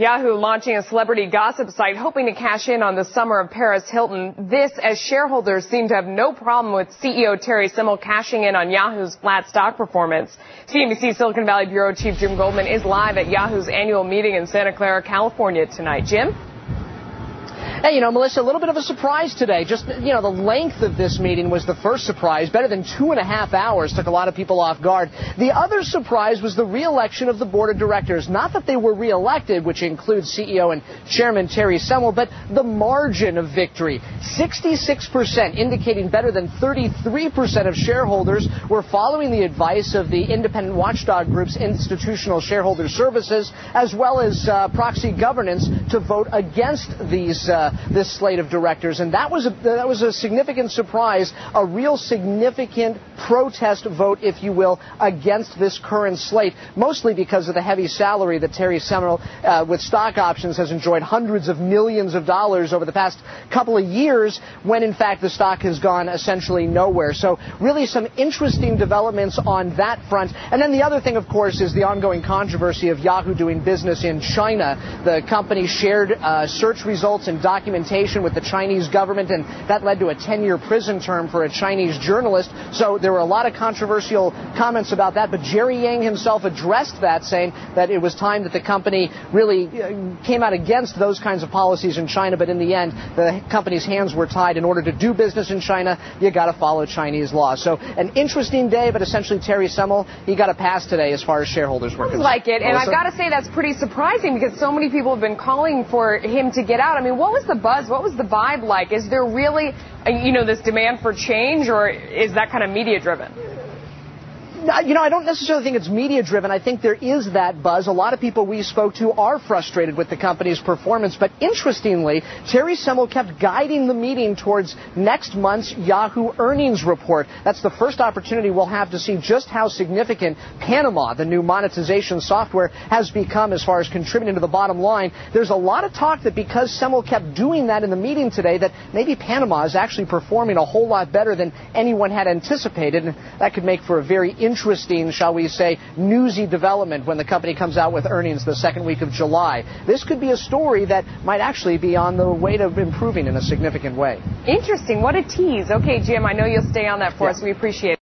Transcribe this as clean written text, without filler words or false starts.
Yahoo launching a celebrity gossip site hoping to cash in on the summer of Paris Hilton. This as shareholders seem to have no problem with CEO Terry Semel cashing in on Yahoo's flat stock performance. CNBC Silicon Valley Bureau Chief Jim Goldman is live at Yahoo's annual meeting in Santa Clara, California tonight. Jim? Hey, Melissa, a little bit of a surprise today. Just, the length of this meeting was the first surprise. Better than 2.5 hours. Took a lot of people off guard. The other surprise was the re-election of the board of directors. Not that they were re-elected, which includes CEO and Chairman Terry Semel, but the margin of victory. 66%, indicating better than 33% of shareholders were following the advice of the independent watchdog group's Institutional Shareholder Services, as well as Proxy Governance, to vote against this slate of directors. And that was a significant surprise, a real significant protest vote, if you will, against this current slate, mostly because of the heavy salary that Terry Semel, with stock options, has enjoyed hundreds of millions of dollars over the past couple of years, when in fact the stock has gone essentially nowhere. So really some interesting developments on that front. And then the other thing, of course, is the ongoing controversy of Yahoo doing business in China. The company shared search results and documentation with the Chinese government, and that led to a 10-year prison term for a Chinese journalist. So there were a lot of controversial comments about that, but Jerry Yang himself addressed that, saying that it was time that the company really came out against those kinds of policies in China, but in the end, the company's hands were tied. In order to do business in China, you got to follow Chinese law. So an interesting day, but essentially Terry Semel, he got a pass today as far as shareholders were concerned. Like it, and I've got to say that's pretty surprising because so many people have been calling for him to get out. I mean, what was the buzz? What was the vibe like? Is there really, this demand for change, or is that kind of media-driven? I don't necessarily think it's media-driven. I think there is that buzz. A lot of people we spoke to are frustrated with the company's performance. But interestingly, Terry Semel kept guiding the meeting towards next month's Yahoo earnings report. That's the first opportunity we'll have to see just how significant Panama, the new monetization software, has become as far as contributing to the bottom line. There's a lot of talk that because Semel kept doing that in the meeting today, that maybe Panama is actually performing a whole lot better than anyone had anticipated. And that could make for a very interesting, shall we say, newsy development when the company comes out with earnings the second week of July. This could be a story that might actually be on the way to improving in a significant way. Interesting. What a tease. Okay, Jim, I know you'll stay on that for us. We appreciate it.